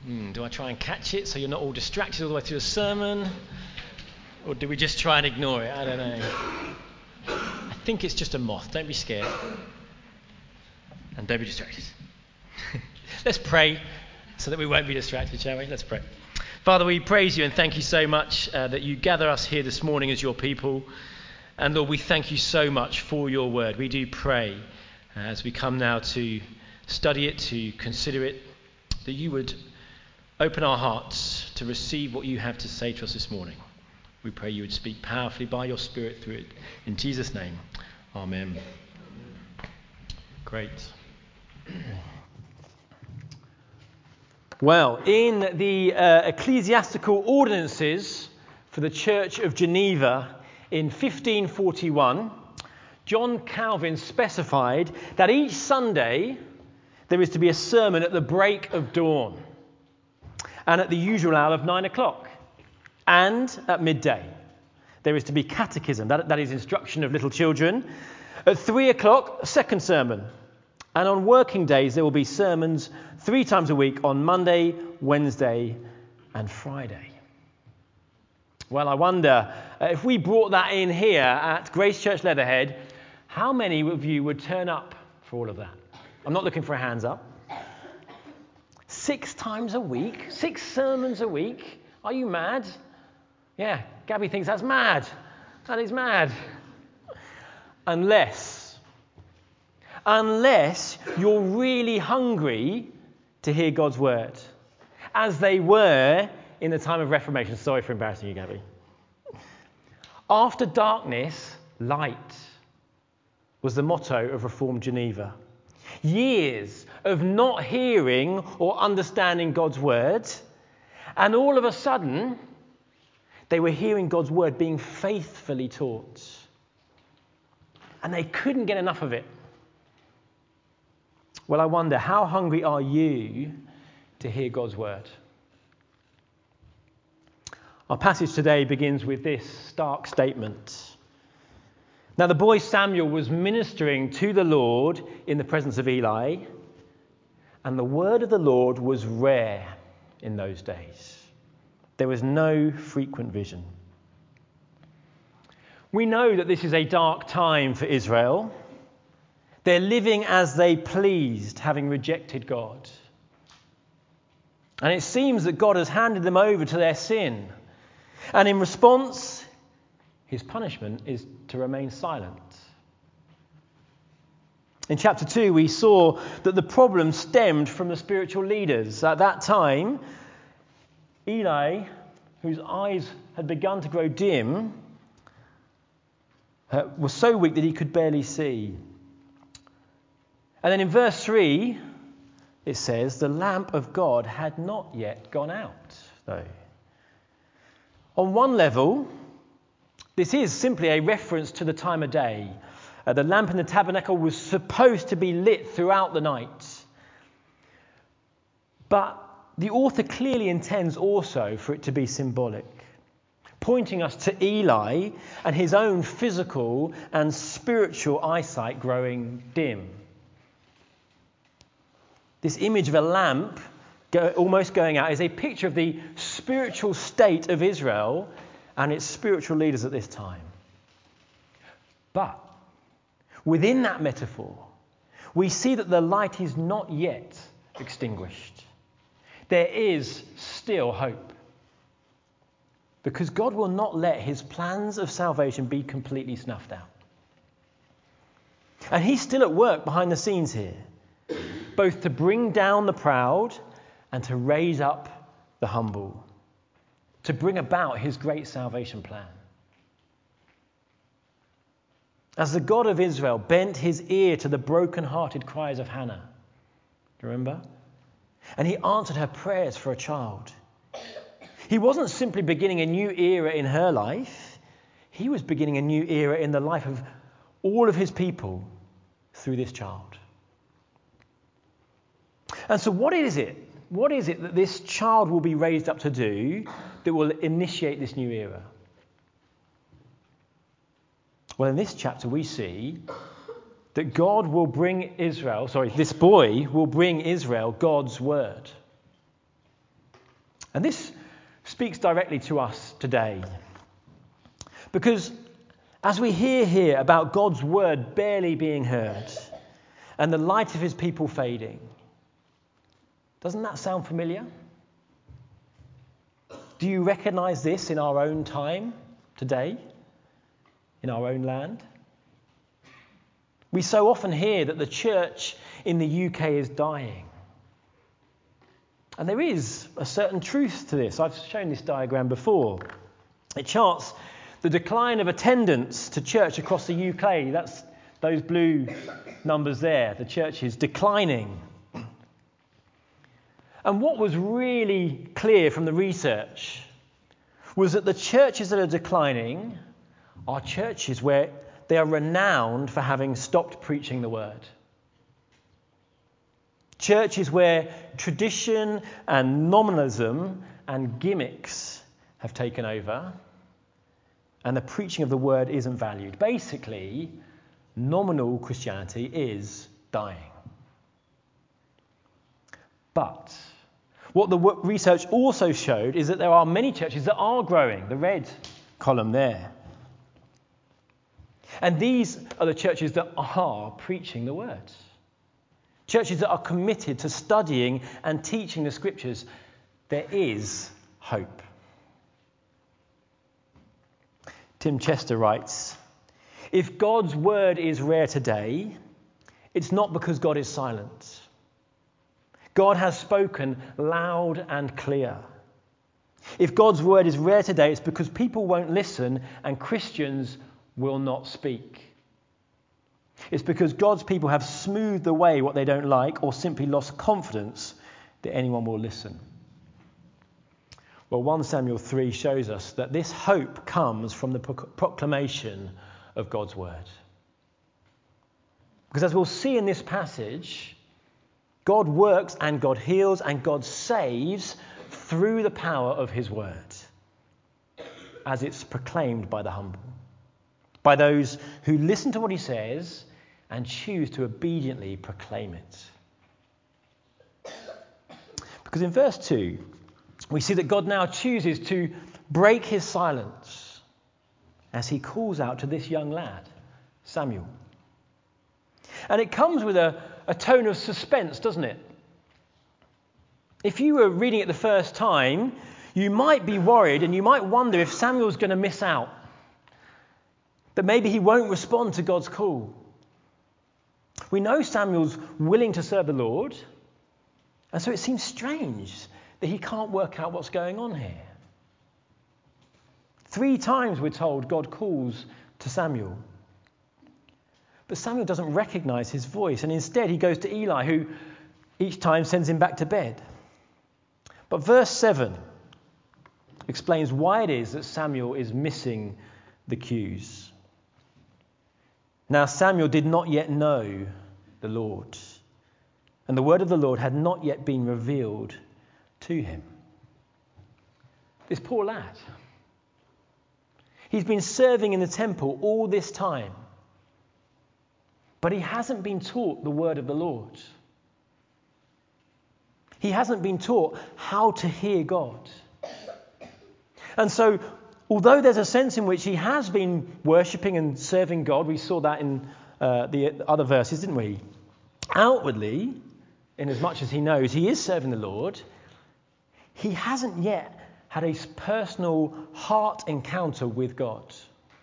Do I try and catch it so you're not all distracted all the way through the sermon? Or do we just try and ignore it? I don't know. I think it's just a moth. Don't be scared. And don't be distracted. Let's pray so that we won't be distracted, shall we? Let's pray. Father, we praise you and thank you so much that you gather us here this morning as your people. And Lord, we thank you so much for your word. We do pray as we come now to study it, to consider it, that you would open our hearts to receive what you have to say to us this morning. We pray you would speak powerfully by your Spirit through it. In Jesus' name, amen. Great. Well, in the ecclesiastical ordinances for the Church of Geneva in 1541, John Calvin specified that each Sunday there is to be a sermon at the break of dawn and at the usual hour of 9 o'clock. And at midday, there is to be catechism, that is instruction of little children. At 3 o'clock, a second sermon. And on working days, there will be sermons 3 times a week on Monday, Wednesday, and Friday. Well, I wonder if we brought that in here at Grace Church Leatherhead, how many of you would turn up for all of that? I'm not looking for a hands up. 6 times a week? 6 sermons a week? Are you mad? Yeah, Gabby thinks that's mad. That is mad. Unless you're really hungry to hear God's word, as they were in the time of Reformation. Sorry for embarrassing you, Gabby. After darkness, light was the motto of Reformed Geneva. Years of not hearing or understanding God's word, and all of a sudden, they were hearing God's word being faithfully taught. And they couldn't get enough of it. Well, I wonder, how hungry are you to hear God's word? Our passage today begins with this stark statement. Now, the boy Samuel was ministering to the Lord in the presence of Eli, and the word of the Lord was rare in those days. There was no frequent vision. We know that this is a dark time for Israel. They're living as they pleased, having rejected God. And it seems that God has handed them over to their sin. And in response, his punishment is to remain silent. In chapter 2, we saw that the problem stemmed from the spiritual leaders. At that time, Eli, whose eyes had begun to grow dim, was so weak that he could barely see. And then in verse 3, it says, the lamp of God had not yet gone out, though. On one level, this is simply a reference to the time of day. The lamp in the tabernacle was supposed to be lit throughout the night. But the author clearly intends also for it to be symbolic, pointing us to Eli and his own physical and spiritual eyesight growing dim. This image of a lamp almost going out is a picture of the spiritual state of Israel and its spiritual leaders at this time. But within that metaphor, we see that the light is not yet extinguished. There is still hope. Because God will not let his plans of salvation be completely snuffed out. And he's still at work behind the scenes here, both to bring down the proud and to raise up the humble, to bring about his great salvation plan. As the God of Israel bent his ear to the broken-hearted cries of Hannah, do you remember? And he answered her prayers for a child. He wasn't simply beginning a new era in her life. He was beginning a new era in the life of all of his people through this child. And so what is it that this child will be raised up to do that will initiate this new era? Well, in this chapter we see that this boy will bring Israel God's word. And this speaks directly to us today. Because as we hear here about God's word barely being heard and the light of his people fading, doesn't that sound familiar? Do you recognize this in our own time today, in our own land? We so often hear that the church in the UK is dying. And there is a certain truth to this. I've shown this diagram before. It charts the decline of attendance to church across the UK. That's those blue numbers there. The church is declining. And what was really clear from the research was that the churches that are declining are churches where they are renowned for having stopped preaching the word. Churches where tradition and nominalism and gimmicks have taken over and the preaching of the word isn't valued. Basically, nominal Christianity is dying. But what the research also showed is that there are many churches that are growing, the red column there. And these are the churches that are preaching the word. Churches that are committed to studying and teaching the scriptures. There is hope. Tim Chester writes, if God's word is rare today, it's not because God is silent. God has spoken loud and clear. If God's word is rare today, it's because people won't listen and Christians will not speak. It's because God's people have smoothed away what they don't like or simply lost confidence that anyone will listen. Well, 1 Samuel 3 shows us that this hope comes from the proclamation of God's word. Because as we'll see in this passage, God works and God heals and God saves through the power of his word, as it's proclaimed by the humble, by those who listen to what he says and choose to obediently proclaim it. Because in verse 2, we see that God now chooses to break his silence as he calls out to this young lad, Samuel. And it comes with a tone of suspense, doesn't it? If you were reading it the first time, you might be worried and you might wonder if Samuel's going to miss out. That maybe he won't respond to God's call. We know Samuel's willing to serve the Lord, and so it seems strange that he can't work out what's going on here. 3 times we're told God calls to Samuel. But Samuel doesn't recognize his voice, and instead he goes to Eli, who each time sends him back to bed. But verse 7 explains why it is that Samuel is missing the cues. Now Samuel did not yet know the Lord, and the word of the Lord had not yet been revealed to him. This poor lad. He's been serving in the temple all this time, but he hasn't been taught the word of the Lord. He hasn't been taught how to hear God. And so, although there's a sense in which he has been worshipping and serving God, we saw that in the other verses, didn't we? Outwardly, in as much as he knows he is serving the Lord, he hasn't yet had a personal heart encounter with God.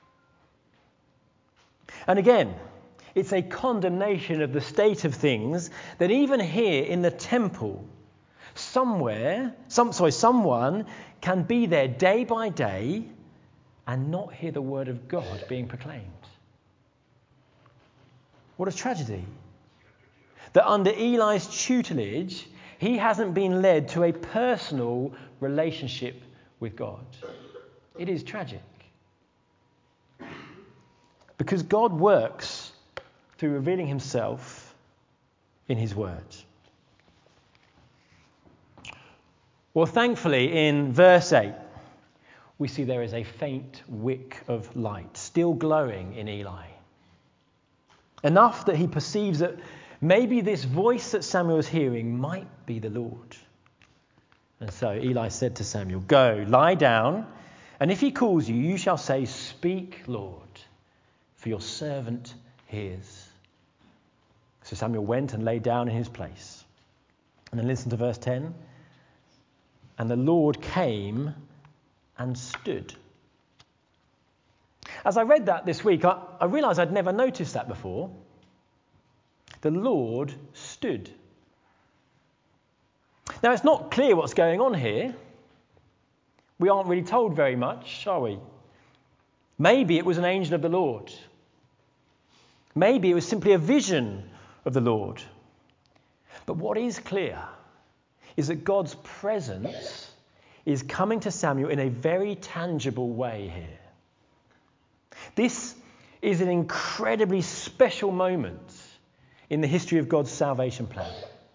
And again, it's a condemnation of the state of things that even here in the temple, someone can be there day by day and not hear the word of God being proclaimed. What a tragedy. That under Eli's tutelage, he hasn't been led to a personal relationship with God. It is tragic. Because God works through revealing himself in his word. Well, thankfully, in verse 8, we see there is a faint wick of light still glowing in Eli. Enough that he perceives that maybe this voice that Samuel is hearing might be the Lord. And so Eli said to Samuel, "Go, lie down, and if he calls you, you shall say, 'Speak, Lord, for your servant hears.'" So Samuel went and lay down in his place. And then listen to verse 10. "And the Lord came and stood." As I read that this week, I realised I'd never noticed that before. The Lord stood. Now, it's not clear what's going on here. We aren't really told very much, are we? Maybe it was an angel of the Lord. Maybe it was simply a vision of the Lord. But what is clear is that God's presence is coming to Samuel in a very tangible way here. This is an incredibly special moment in the history of God's salvation plan.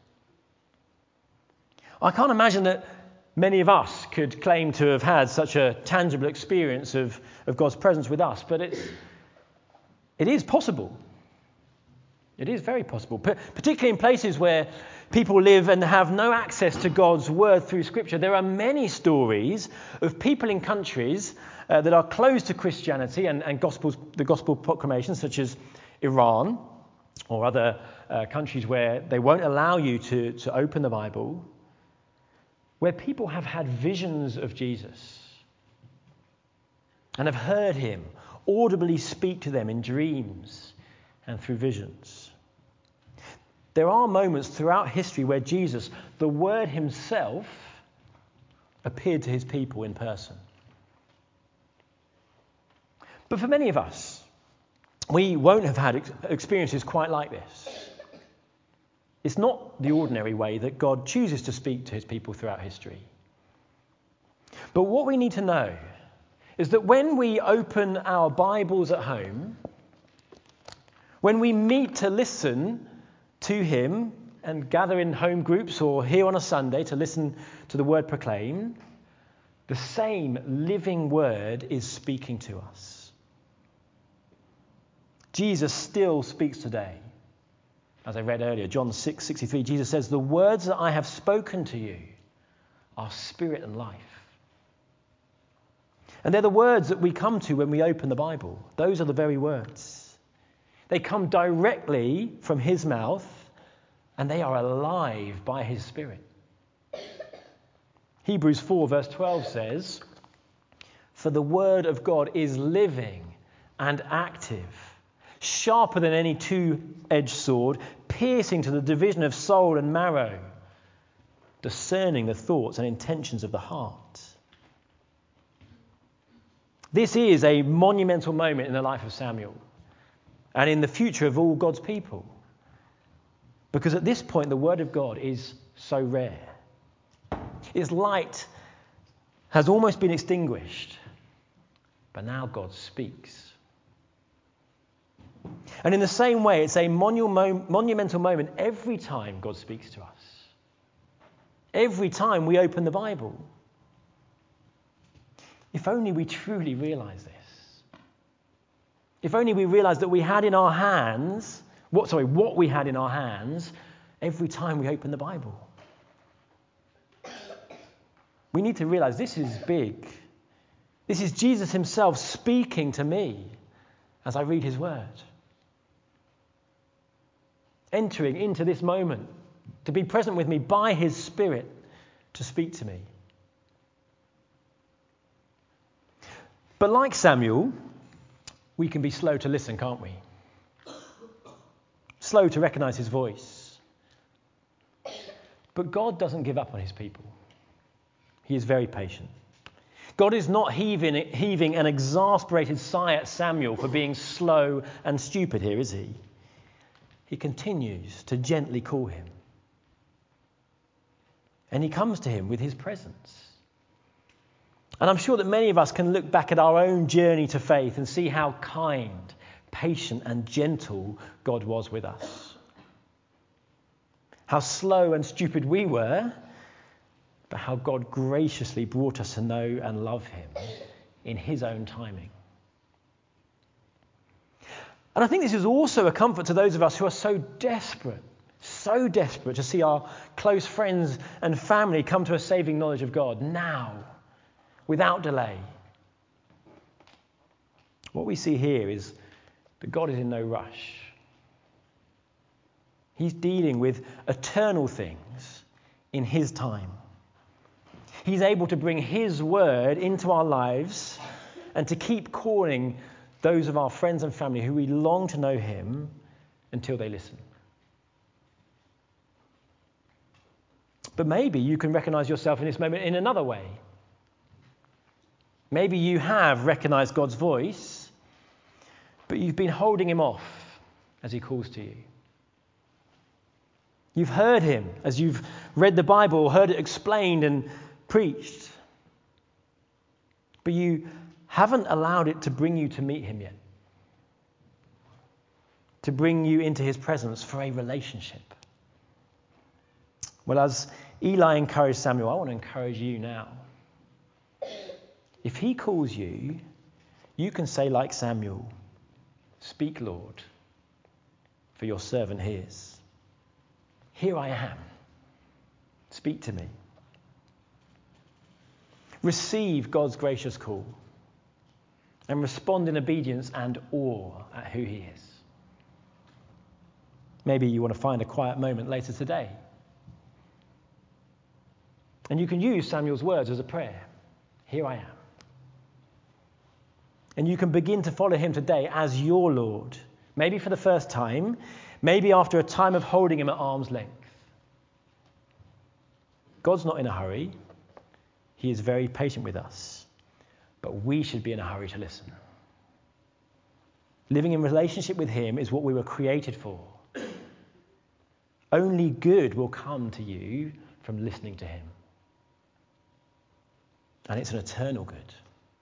I can't imagine that many of us could claim to have had such a tangible experience of God's presence with us, but it is possible. It is very possible, particularly in places where people live and have no access to God's word through Scripture. There are many stories of people in countries that are closed to Christianity and the gospel proclamation, such as Iran or other countries where they won't allow you to open the Bible, where people have had visions of Jesus and have heard him audibly speak to them in dreams and through visions. There are moments throughout history where Jesus, the Word himself, appeared to his people in person. But for many of us, we won't have had experiences quite like this. It's not the ordinary way that God chooses to speak to his people throughout history. But what we need to know is that when we open our Bibles at home, when we meet to listen to him and gather in home groups or here on a Sunday to listen to the word proclaimed, the same living word is speaking to us. Jesus still speaks today. As I read earlier, John 6:63, Jesus says, "The words that I have spoken to you are spirit and life." And they're the words that we come to when we open the Bible. Those are the very words. They come directly from his mouth, and they are alive by his Spirit. Hebrews 4 verse 12 says, "For the word of God is living and active, sharper than any two-edged sword, piercing to the division of soul and marrow, discerning the thoughts and intentions of the heart." This is a monumental moment in the life of Samuel and in the future of all God's people. Because at this point, the word of God is so rare. Its light has almost been extinguished, but now God speaks. And in the same way, it's a monumental moment every time God speaks to us. Every time we open the Bible. If only we truly realize this. If only we realize that we had in our hands, what we had in our hands every time we open the Bible. We need to realize this is big. This is Jesus himself speaking to me as I read his word. Entering into this moment to be present with me by his Spirit to speak to me. But like Samuel, we can be slow to listen, can't we? Slow to recognize his voice. But God doesn't give up on his people. He is very patient. God is not heaving an exasperated sigh at Samuel for being slow and stupid here, is he? He continues to gently call him. And he comes to him with his presence. And I'm sure that many of us can look back at our own journey to faith and see how kind, patient and gentle God was with us. How slow and stupid we were, but how God graciously brought us to know and love him in his own timing. And I think this is also a comfort to those of us who are so desperate so desperate to see our close friends and family come to a saving knowledge of God now, without delay. What we see here is that God is in no rush. He's dealing with eternal things in his time. He's able to bring his word into our lives and to keep calling those of our friends and family who we long to know him until they listen. But maybe you can recognize yourself in this moment in another way. Maybe you have recognized God's voice, but you've been holding him off as he calls to you. You've heard him as you've read the Bible, heard it explained and preached, but you haven't allowed it to bring you to meet him yet, to bring you into his presence for a relationship. Well, as Eli encouraged Samuel, I want to encourage you now. If he calls you, you can say like Samuel, "Speak, Lord, for your servant hears. Here I am. Speak to me." Receive God's gracious call and respond in obedience and awe at who he is. Maybe you want to find a quiet moment later today, and you can use Samuel's words as a prayer. Here I am. And you can begin to follow him today as your Lord, maybe for the first time, maybe after a time of holding him at arm's length. God's not in a hurry. He is very patient with us, but we should be in a hurry to listen. Living in relationship with him is what we were created for. Only good will come to you from listening to him. And it's an eternal good.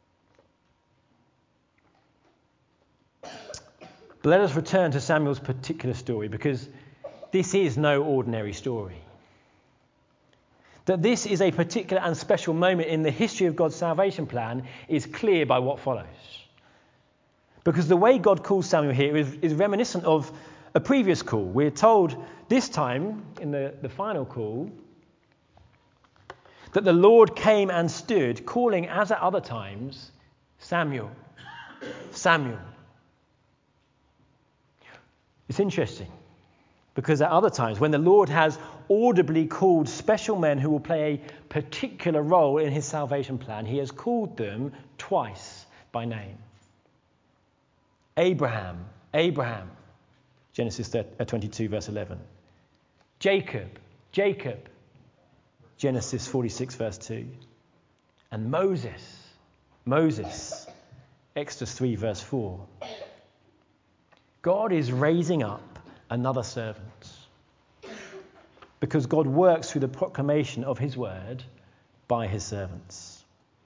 But let us return to Samuel's particular story, because this is no ordinary story. That this is a particular and special moment in the history of God's salvation plan is clear by what follows. Because the way God calls Samuel here is reminiscent of a previous call. We're told this time, in the final call, that the Lord came and stood, calling, as at other times, Samuel, Samuel. It's interesting, because at other times, when the Lord has audibly called special men who will play a particular role in his salvation plan, he has called them twice by name. Abraham, Abraham, Genesis 22, verse 11. Jacob, Jacob, Genesis 46, verse 2. And Moses, Moses, Exodus 3, verse 4. God is raising up another servant, because God works through the proclamation of his word by his servants.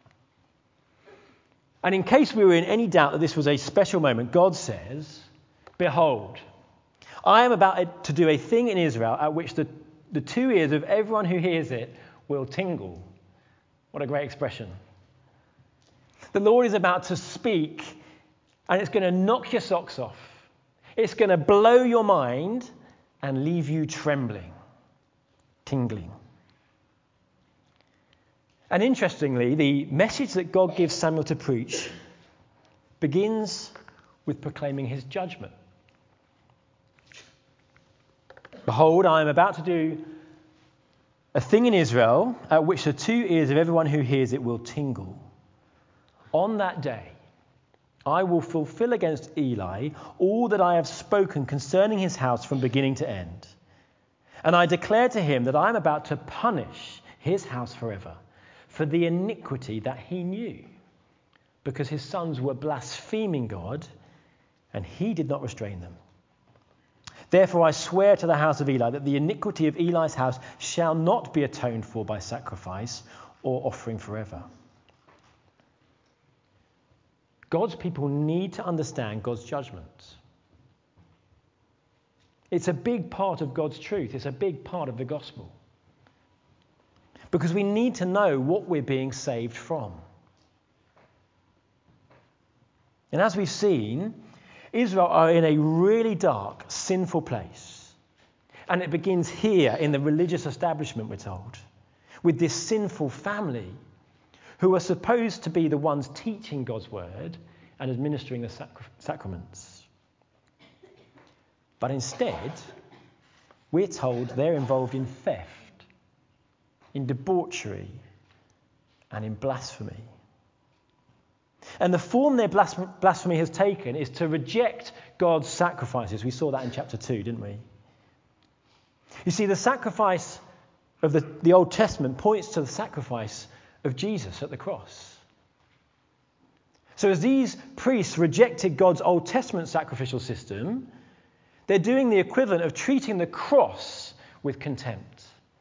And in case we were in any doubt that this was a special moment, God says, "Behold, I am about to do a thing in Israel at which the two ears of everyone who hears it will tingle." What a great expression. The Lord is about to speak, and it's going to knock your socks off. It's going to blow your mind and leave you trembling, tingling. And interestingly, the message that God gives Samuel to preach begins with proclaiming his judgment. "Behold, I am about to do a thing in Israel at which the two ears of everyone who hears it will tingle. On that day, I will fulfill against Eli all that I have spoken concerning his house from beginning to end. And I declare to him that I am about to punish his house forever for the iniquity that he knew, because his sons were blaspheming God, and he did not restrain them. Therefore I swear to the house of Eli that the iniquity of Eli's house shall not be atoned for by sacrifice or offering forever." God's people need to understand God's judgment. It's a big part of God's truth. It's a big part of the gospel. Because we need to know what we're being saved from. And as we've seen, Israel are in a really dark, sinful place. And it begins here in the religious establishment, we're told, with this sinful family who are supposed to be the ones teaching God's word and administering the sacraments. But instead, we're told they're involved in theft, in debauchery, and in blasphemy. And the form their blasphemy has taken is to reject God's sacrifices. We saw that in chapter 2, didn't we? You see, the sacrifice of the Old Testament points to the sacrifice of Jesus at the cross. So as these priests rejected God's Old Testament sacrificial system, they're doing the equivalent of treating the cross with contempt.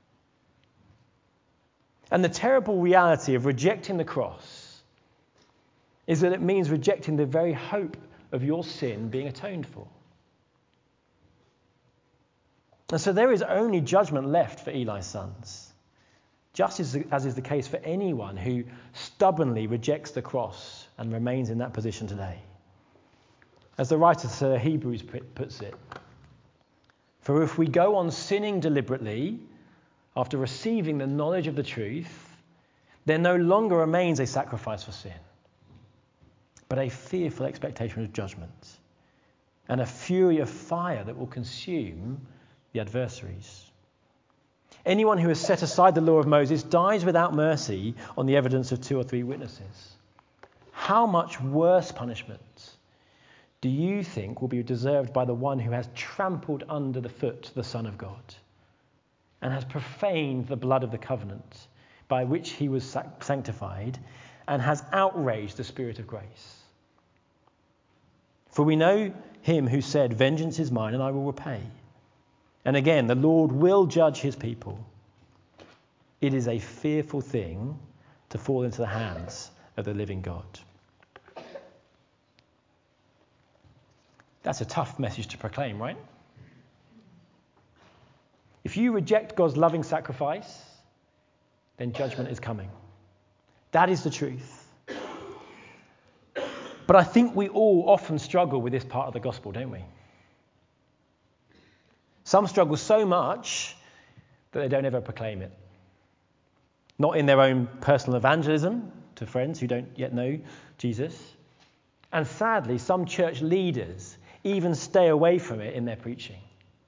And the terrible reality of rejecting the cross is that it means rejecting the very hope of your sin being atoned for. And so there is only judgment left for Eli's sons, just as is the case for anyone who stubbornly rejects the cross and remains in that position today. As the writer to the Hebrews puts it, for if we go on sinning deliberately after receiving the knowledge of the truth, there no longer remains a sacrifice for sin, but a fearful expectation of judgment and a fury of fire that will consume the adversaries. Anyone who has set aside the law of Moses dies without mercy on the evidence of 2 or 3 witnesses. How much worse punishment do you think will be deserved by the one who has trampled under the foot the Son of God and has profaned the blood of the covenant by which he was sanctified and has outraged the Spirit of grace? For we know him who said, "Vengeance is mine and I will repay." And again, the Lord will judge his people. It is a fearful thing to fall into the hands of the living God. That's a tough message to proclaim, right? If you reject God's loving sacrifice, then judgment is coming. That is the truth. But I think we all often struggle with this part of the gospel, don't we? Some struggle so much that they don't ever proclaim it. Not in their own personal evangelism to friends who don't yet know Jesus. And sadly, some church leaders even stay away from it in their preaching.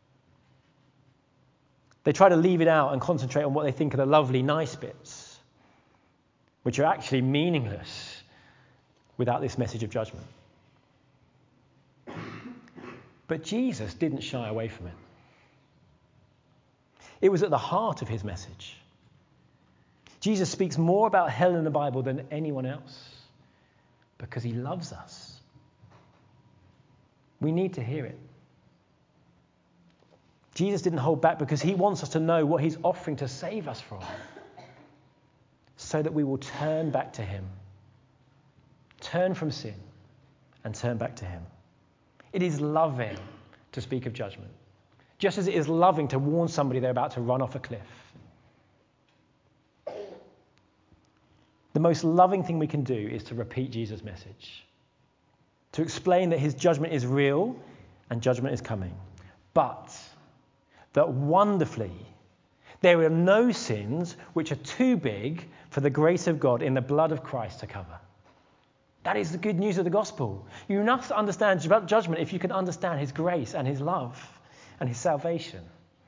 They try to leave it out and concentrate on what they think are the lovely, nice bits, which are actually meaningless without this message of judgment. But Jesus didn't shy away from it. It was at the heart of his message. Jesus speaks more about hell in the Bible than anyone else because he loves us. We need to hear it. Jesus didn't hold back because he wants us to know what he's offering to save us from, so that we will turn back to him, turn from sin, and turn back to him. It is loving to speak of judgment, just as it is loving to warn somebody they're about to run off a cliff. The most loving thing we can do is to repeat Jesus' message, to explain that his judgment is real and judgment is coming, but that wonderfully there are no sins which are too big for the grace of God in the blood of Christ to cover. That is the good news of the gospel. You must understand judgment if you can understand his grace and his love and his salvation.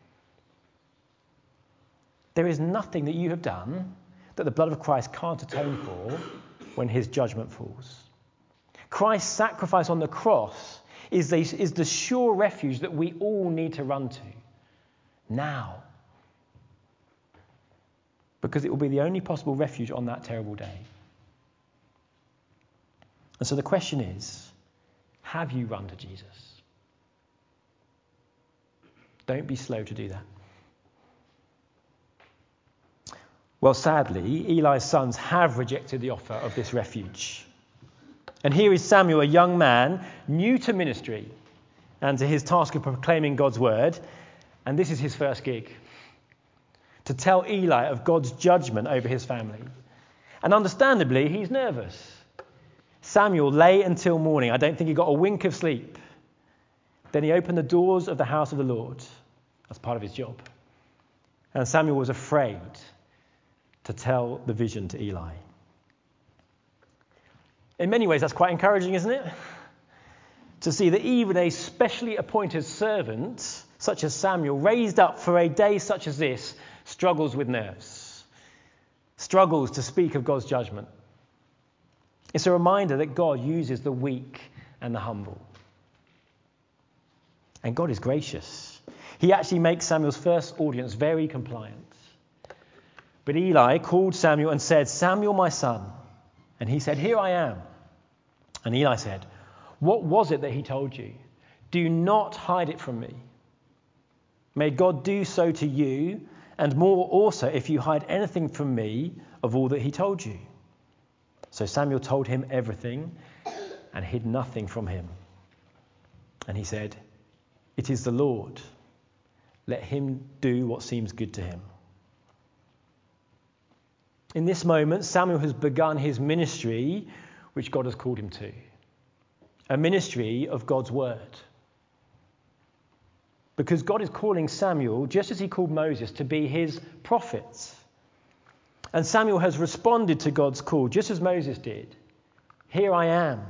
There is nothing that you have done that the blood of Christ can't atone for when his judgment falls. Christ's sacrifice on the cross is the sure refuge that we all need to run to now, because it will be the only possible refuge on that terrible day. And so the question is, have you run to Jesus? Don't be slow to do that. Well, sadly, Eli's sons have rejected the offer of this refuge. And here is Samuel, a young man, new to ministry and to his task of proclaiming God's word. And this is his first gig, to tell Eli of God's judgment over his family. And understandably, he's nervous. Samuel lay until morning. I don't think he got a wink of sleep. Then he opened the doors of the house of the Lord. That's part of his job. And Samuel was afraid to tell the vision to Eli. In many ways, that's quite encouraging, isn't it? To see that even a specially appointed servant, such as Samuel, raised up for a day such as this, struggles with nerves, struggles to speak of God's judgment. It's a reminder that God uses the weak and the humble. And God is gracious. He actually makes Samuel's first audience very compliant. But Eli called Samuel and said, "Samuel, my son." And he said, "Here I am." And Eli said, "What was it that he told you? Do not hide it from me. May God do so to you, and more also if you hide anything from me of all that he told you." So Samuel told him everything and hid nothing from him. And he said, "It is the Lord. Let him do what seems good to him." In this moment, Samuel has begun his ministry, which God has called him to. A ministry of God's word. Because God is calling Samuel, just as he called Moses, to be his prophet. And Samuel has responded to God's call, just as Moses did. "Here I am."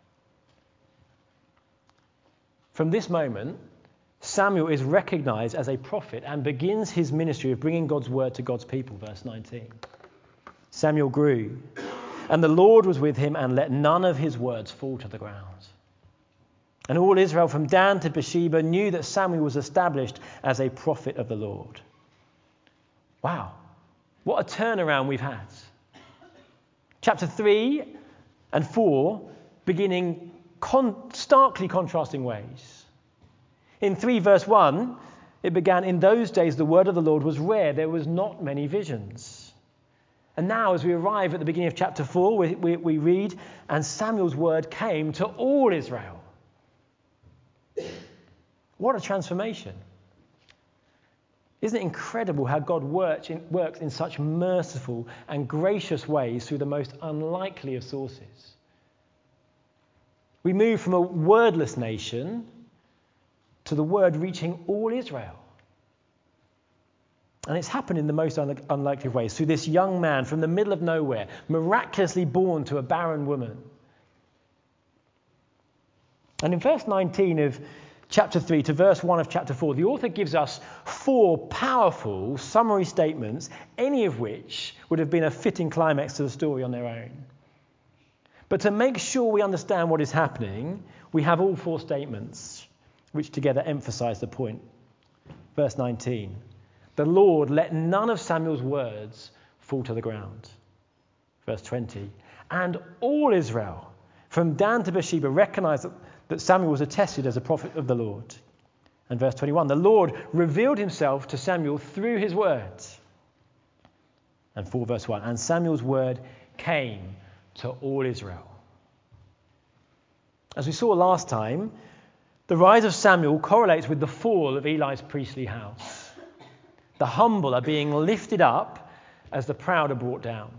From this moment, Samuel is recognized as a prophet and begins his ministry of bringing God's word to God's people, verse 19. Samuel grew, and the Lord was with him and let none of his words fall to the ground. And all Israel from Dan to Beersheba knew that Samuel was established as a prophet of the Lord. Wow, what a turnaround we've had. Chapter 3 and 4 beginning starkly contrasting ways. In 3 verse 1, it began, "In those days the word of the Lord was rare, there was not many visions." And now as we arrive at the beginning of chapter 4, we read, "And Samuel's word came to all Israel." What a transformation. Isn't it incredible how God works in such merciful and gracious ways through the most unlikely of sources? We move from a wordless nation to the word reaching all Israel. And it's happened in the most unlikely ways, through this young man from the middle of nowhere, miraculously born to a barren woman. And in verse 19 of chapter 3 to verse 1 of chapter 4, the author gives us 4 powerful summary statements, any of which would have been a fitting climax to the story on their own. But to make sure we understand what is happening, we have all 4 statements, which together emphasize the point. Verse 19, "The Lord let none of Samuel's words fall to the ground." Verse 20, "And all Israel, from Dan to Beersheba, recognized that Samuel was attested as a prophet of the Lord." And verse 21, "The Lord revealed himself to Samuel through his words." And 4 verse 1, "And Samuel's word came to all Israel." As we saw last time, the rise of Samuel correlates with the fall of Eli's priestly house. The humble are being lifted up as the proud are brought down.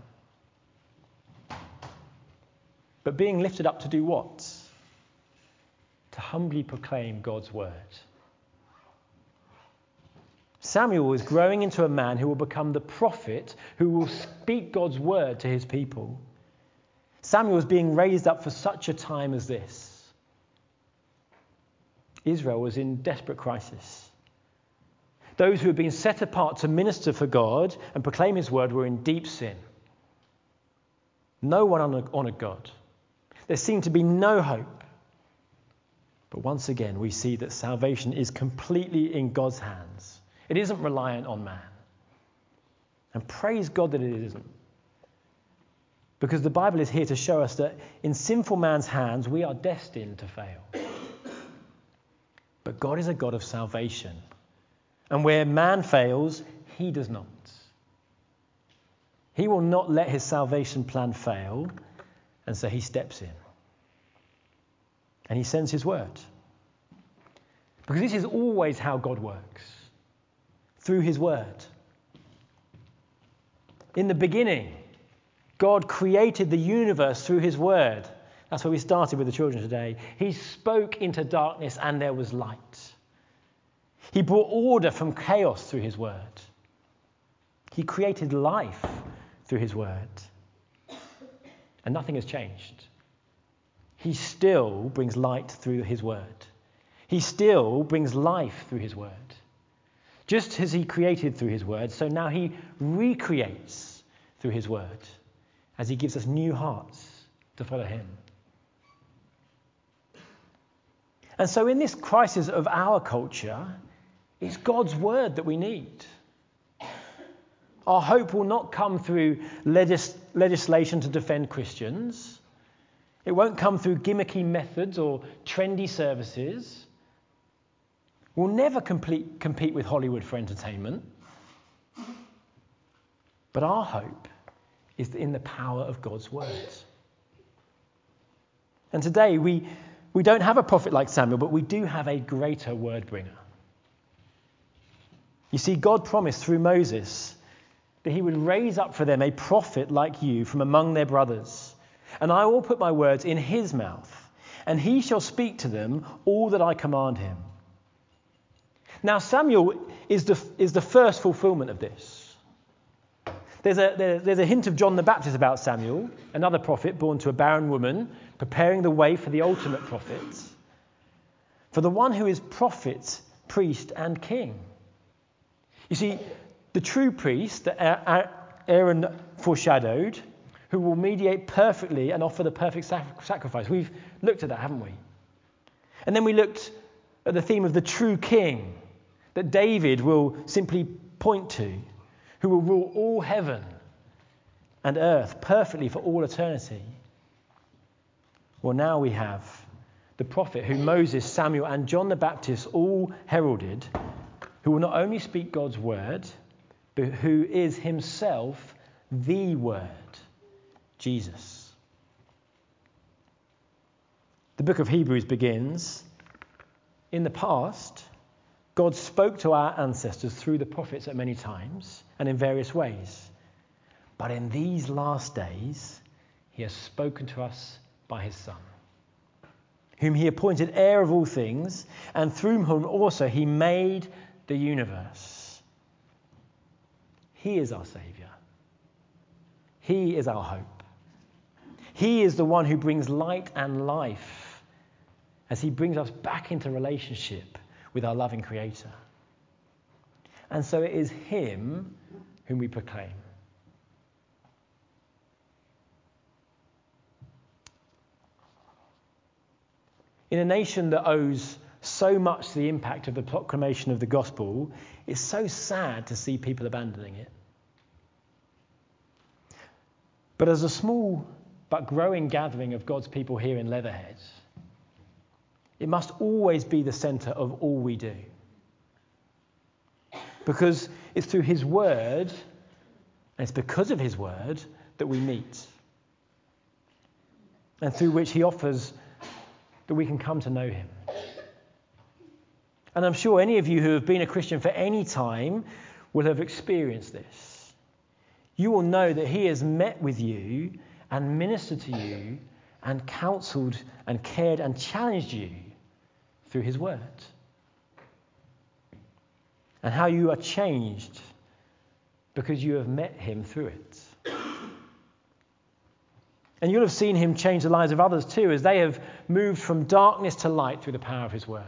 But being lifted up to do what? To humbly proclaim God's word. Samuel is growing into a man who will become the prophet who will speak God's word to his people. Samuel is being raised up for such a time as this. Israel was in desperate crisis. Those who had been set apart to minister for God and proclaim his word were in deep sin. No one honoured God. There seemed to be no hope. But once again, we see that salvation is completely in God's hands. It isn't reliant on man. And praise God that it isn't. Because the Bible is here to show us that in sinful man's hands, we are destined to fail. But God is a God of salvation. And where man fails, he does not. He will not let his salvation plan fail, and so he steps in. And he sends his word. Because this is always how God works. Through his word. In the beginning, God created the universe through his word. That's where we started with the children today. He spoke into darkness and there was light. He brought order from chaos through his word. He created life through his word. And nothing has changed. He still brings light through his word. He still brings life through his word. Just as he created through his word, so now he recreates through his word as he gives us new hearts to follow him. And so in this crisis of our culture, it's God's word that we need. Our hope will not come through legislation to defend Christians. It won't come through gimmicky methods or trendy services. We'll never compete with Hollywood for entertainment. But our hope is in the power of God's word. And today we don't have a prophet like Samuel, but we do have a greater word bringer. You see, God promised through Moses that he would raise up for them a prophet like you from among their brothers. And I will put my words in his mouth, and he shall speak to them all that I command him. Now Samuel is the first fulfillment of this. There's a hint of John the Baptist about Samuel, another prophet born to a barren woman, preparing the way for the ultimate prophet, for the one who is prophet, priest, and king. You see, the true priest that Aaron foreshadowed, who will mediate perfectly and offer the perfect sacrifice. We've looked at that, haven't we? And then we looked at the theme of the true king that David will simply point to, who will rule all heaven and earth perfectly for all eternity. Well, now we have the prophet who Moses, Samuel, and John the Baptist all heralded, who will not only speak God's word, but who is himself the word, Jesus. The book of Hebrews begins, in the past, God spoke to our ancestors through the prophets at many times and in various ways. But in these last days, he has spoken to us by his Son, whom he appointed heir of all things, and through whom also he made the universe. He is our Saviour. He is our hope. He is the one who brings light and life as he brings us back into relationship with our loving Creator. And so it is him whom we proclaim. In a nation that owes so much to the impact of the proclamation of the gospel, it's so sad to see people abandoning it. But as a small but growing gathering of God's people here in Leatherhead, it must always be the centre of all we do. Because it's through his word, and it's because of his word, that we meet. And through which he offers that we can come to know him. And I'm sure any of you who have been a Christian for any time will have experienced this. You will know that he has met with you and ministered to you and counselled and cared and challenged you through his word. And how you are changed because you have met him through it. And you'll have seen him change the lives of others too, as they have moved from darkness to light through the power of his word.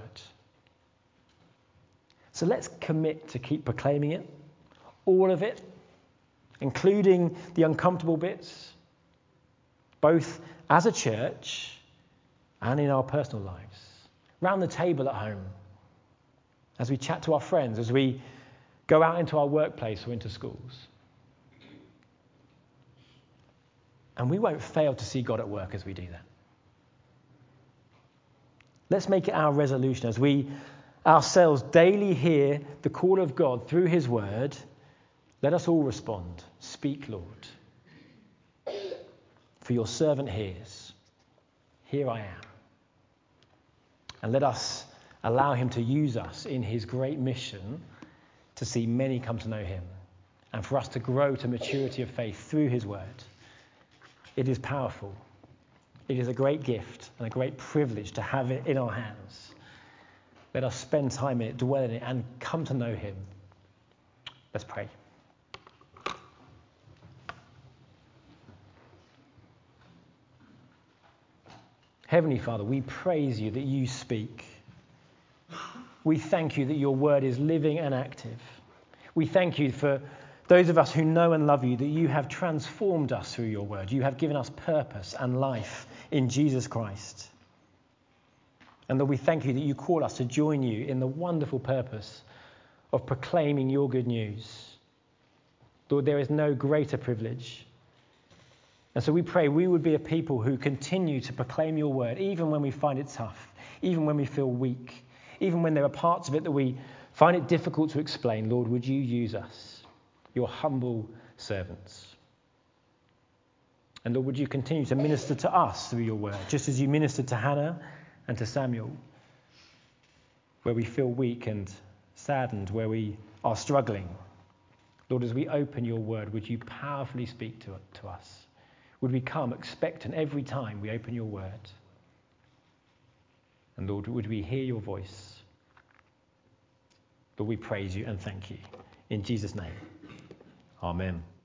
So let's commit to keep proclaiming it, all of it, including the uncomfortable bits, both as a church and in our personal lives, round the table at home, as we chat to our friends, as we go out into our workplace or into schools. And we won't fail to see God at work as we do that. Let's make it our resolution as we ourselves daily hear the call of God through his word. Let us all respond. Speak, Lord. For your servant hears. Here I am. And let us allow him to use us in his great mission to see many come to know him and for us to grow to maturity of faith through his word. It is powerful. It is a great gift and a great privilege to have it in our hands. Let us spend time in it, dwell in it, and come to know him. Let's pray. Heavenly Father, we praise you that you speak. We thank you that your word is living and active. We thank you for those of us who know and love you, that you have transformed us through your word. You have given us purpose and life in Jesus Christ. And Lord, we thank you that you call us to join you in the wonderful purpose of proclaiming your good news. Lord, there is no greater privilege. And so we pray we would be a people who continue to proclaim your word, even when we find it tough, even when we feel weak, even when there are parts of it that we find it difficult to explain. Lord, would you use us, your humble servants? And Lord, would you continue to minister to us through your word, just as you ministered to Hannah and to Samuel, where we feel weak and saddened, where we are struggling. Lord, as we open your word, would you powerfully speak to us? Would we come expectant every time we open your word? And Lord, would we hear your voice? Lord, we praise you and thank you. In Jesus' name, amen.